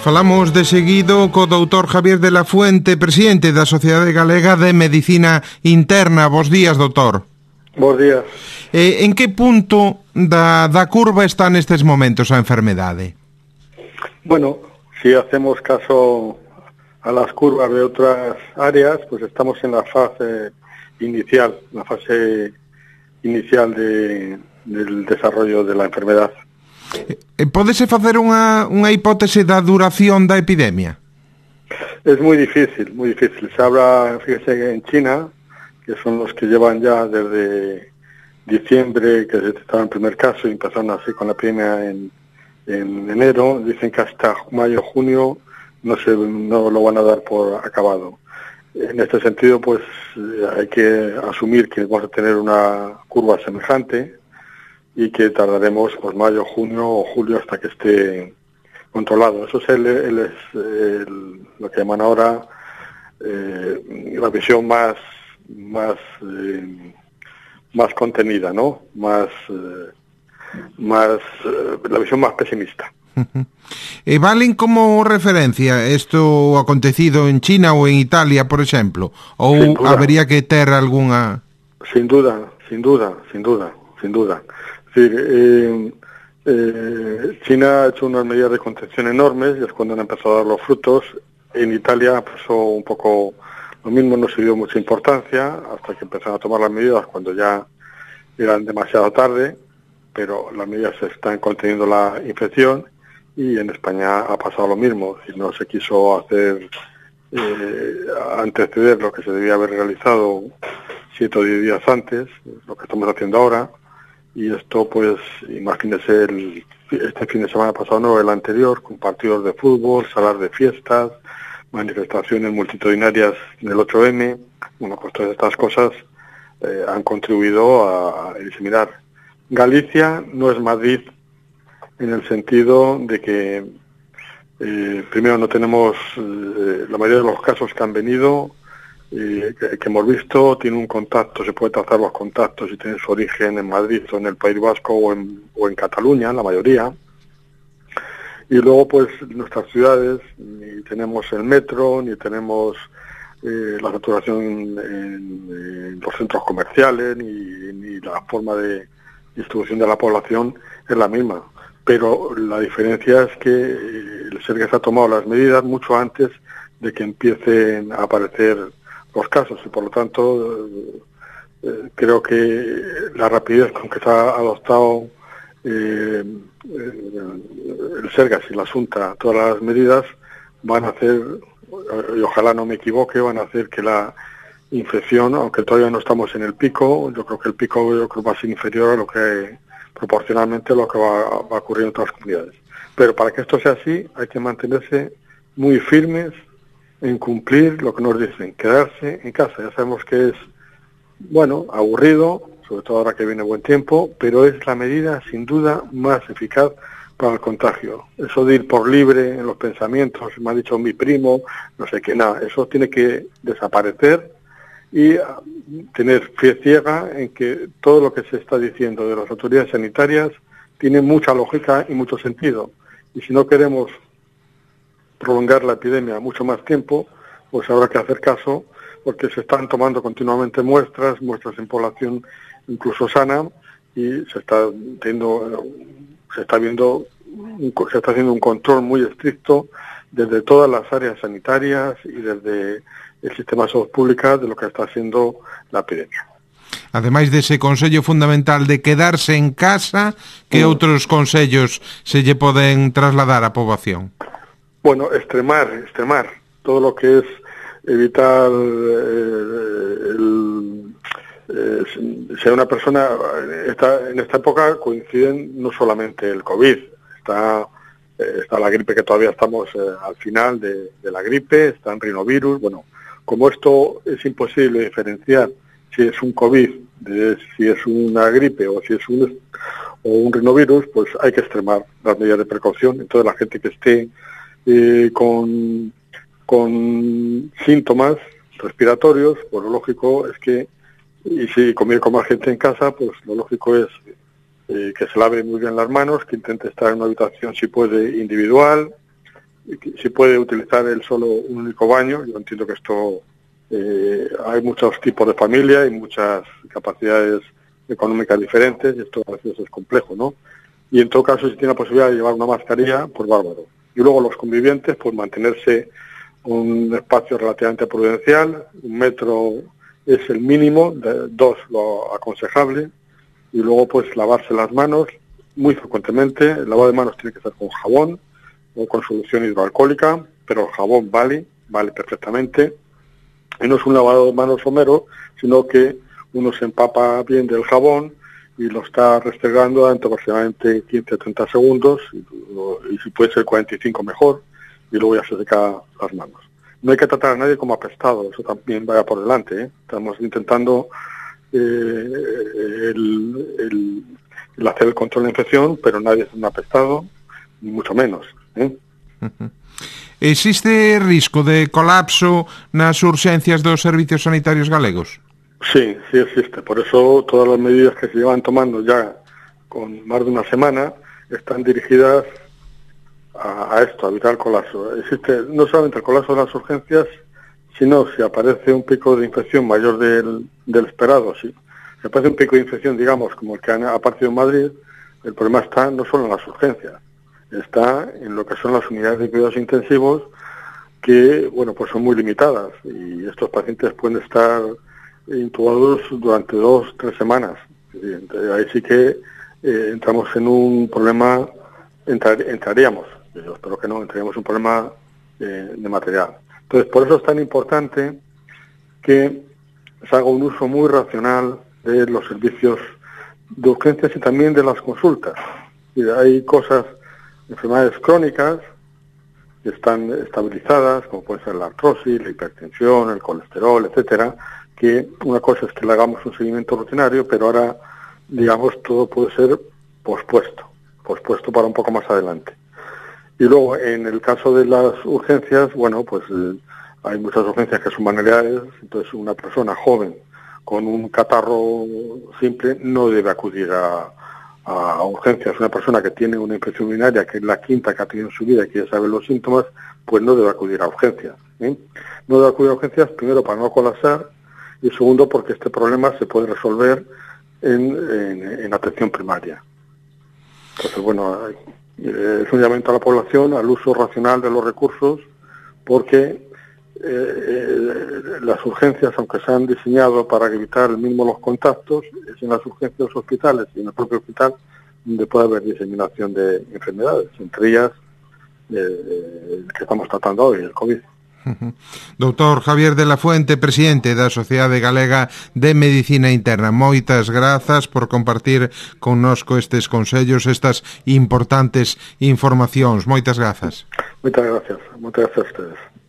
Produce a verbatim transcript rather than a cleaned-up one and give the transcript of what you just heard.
Falamos de seguido co doutor Javier de la Fuente, presidente da Sociedade Galega de Medicina Interna. Bos días, doutor. Bos días. Eh, en que punto da, da curva está nestes momentos a enfermedade? Bueno, si hacemos caso a las curvas de otras áreas, pues estamos en la fase inicial, la fase inicial de, del desarrollo de la enfermedad. Eh, Pódese facer unha, unha hipótese da duración da epidemia? Es muy difícil, muy difícil. Se habla, fíjese, en China, que son los que llevan ya desde diciembre, que se detectaba el primer caso, y empezaron así con la epidemia en, en enero. Dicen que hasta mayo, junio no se no lo van a dar por acabado. En este sentido, pues hay que asumir que vamos a tener una curva semejante y que tardaremos pues mayo, junio o julio hasta que esté controlado. Eso es, el, el, el, lo que llaman ahora eh, la visión más más eh, más contenida, ¿no? Más eh, más eh, la visión más pesimista. Uh-huh. E valen como referencia isto acontecido en China ou en Italia, por exemplo? Ou habería que ter algunha... Sin duda, sin duda, sin duda, sin duda. Es decir, eh, eh, China ha hecho unas medidas de contención enormes y es cuando han empezado a dar los frutos. En Italia pasó un poco lo mismo, no se dio mucha importancia hasta que empezaron a tomar las medidas cuando ya eran demasiado tarde, pero las medidas están conteniendo la infección y en España ha pasado lo mismo. Si no se quiso hacer eh, anteceder lo que se debía haber realizado siete o diez días antes, lo que estamos haciendo ahora. Y esto, pues, imagínese, el, este fin de semana pasado, no, el anterior, con partidos de fútbol, salas de fiestas, manifestaciones multitudinarias del ocho eme. Bueno, pues todas estas cosas eh, han contribuido a, a diseminar. Galicia no es Madrid en el sentido de que, eh, primero, no tenemos eh, la mayoría de los casos que han venido, Eh, que, que hemos visto, tiene un contacto, se puede trazar los contactos y tiene su origen en Madrid o en el País Vasco o en, o en Cataluña, la mayoría. Y luego, pues, nuestras ciudades, ni tenemos el metro, ni tenemos eh, la saturación en, en los centros comerciales, ni, ni la forma de distribución de la población es la misma. Pero la diferencia es que el SERGES ha tomado las medidas mucho antes de que empiecen a aparecer los casos y por lo tanto eh, creo que la rapidez con que se ha adoptado eh, el SERGES y la Xunta todas las medidas van a hacer, y ojalá no me equivoque, van a hacer que la infección, aunque todavía no estamos en el pico, yo creo que el pico yo creo va a ser inferior a lo que proporcionalmente a lo que va, va a ocurrir en otras comunidades. Pero para que esto sea así hay que mantenerse muy firmes en cumplir lo que nos dicen, quedarse en casa. Ya sabemos que es, bueno, aburrido, sobre todo ahora que viene buen tiempo, pero es la medida sin duda más eficaz para el contagio. Eso de ir por libre en los pensamientos, me ha dicho mi primo, no sé qué, nada, eso tiene que desaparecer y tener fe ciega en que todo lo que se está diciendo de las autoridades sanitarias tiene mucha lógica y mucho sentido. Y si no queremos prolongar la epidemia mucho más tiempo, pues habrá que hacer caso, porque se están tomando continuamente muestras, muestras en población incluso sana, y se está teniendo, se está viendo, se está haciendo un control muy estricto desde todas las áreas sanitarias y desde el sistema de salud pública de lo que está haciendo la epidemia. Ademais dese consello fundamental de quedarse en casa, que mm. outros consellos se lle poden trasladar á poboación? Bueno, extremar, extremar todo lo que es evitar eh, el, eh, si una persona está, en esta época coinciden no solamente el COVID, está eh, está la gripe, que todavía estamos eh, al final de, de la gripe, está el rinovirus. Bueno, como esto es imposible diferenciar si es un COVID, de, si es una gripe o si es un o un rinovirus, pues hay que extremar las medidas de precaución. Entonces la gente que esté Eh, con, con síntomas respiratorios, pues lo lógico es que, y si conviene con más gente en casa, pues lo lógico es eh, que se lave muy bien las manos, que intente estar en una habitación si puede individual, si puede utilizar él solo un único baño. Yo entiendo que esto eh, hay muchos tipos de familia y muchas capacidades económicas diferentes, y esto a veces es complejo, ¿no? Y en todo caso, si tiene la posibilidad de llevar una mascarilla, pues bárbaro. Y luego los convivientes, pues mantenerse un espacio relativamente prudencial, un metro es el mínimo, de, dos lo aconsejable, y luego pues lavarse las manos muy frecuentemente. El lavado de manos tiene que ser con jabón o con solución hidroalcohólica, pero el jabón vale, vale perfectamente, y no es un lavado de manos somero, sino que uno se empapa bien del jabón y lo está restregando durante aproximadamente quince a treinta segundos, y, y si puede ser cuarenta y cinco mejor, y luego ya se seca las manos. No hay que tratar a nadie como apestado, eso también vaya por delante, ¿eh? Estamos intentando eh, el, el, el hacer el control de infección, pero nadie es un apestado, ni mucho menos, ¿eh? Uh-huh. Existe risco de colapso nas urxencias dos servicios sanitarios galegos? Sí, sí existe. Por eso todas las medidas que se llevan tomando ya con más de una semana están dirigidas a, a esto, a evitar el colapso. Existe no solamente el colapso de las urgencias, sino si aparece un pico de infección mayor del, del esperado. Si, si aparece un pico de infección, digamos, como el que ha aparecido en Madrid, el problema está no solo en las urgencias, está en lo que son las unidades de cuidados intensivos, que, bueno, pues son muy limitadas, y estos pacientes pueden estar intubados durante dos, tres semanas. Ahí sí que eh, entramos en un problema, entrar, entraríamos, yo espero que no, entraríamos en un problema eh, de material. Entonces, por eso es tan importante que se haga un uso muy racional de los servicios de urgencias y también de las consultas. Y hay cosas, enfermedades crónicas que están estabilizadas, como puede ser la artrosis, la hipertensión, el colesterol, etcétera, que una cosa es que le hagamos un seguimiento rutinario, pero ahora, digamos, todo puede ser pospuesto, pospuesto para un poco más adelante. Y luego, en el caso de las urgencias, bueno, pues eh, hay muchas urgencias que son manualidades, entonces una persona joven con un catarro simple no debe acudir a, a urgencias. Una persona que tiene una infección urinaria, que es la quinta que ha tenido en su vida y que ya sabe los síntomas, pues no debe acudir a urgencias, ¿eh? No debe acudir a urgencias, primero para no colapsar, y segundo porque este problema se puede resolver en, en, en atención primaria. Entonces, bueno, es un llamamiento a la población al uso racional de los recursos, porque eh, eh, las urgencias, aunque se han diseñado para evitar el mismo los contactos, es en las urgencias de los hospitales y en el propio hospital donde puede haber diseminación de enfermedades, entre ellas eh, el que estamos tratando hoy, el COVID. Doutor Javier de la Fuente, presidente da Sociedade Galega de Medicina Interna, moitas grazas por compartir connosco estes consellos, estas importantes informacións. Moitas grazas. Moitas gracias, moitas gracias a ustedes.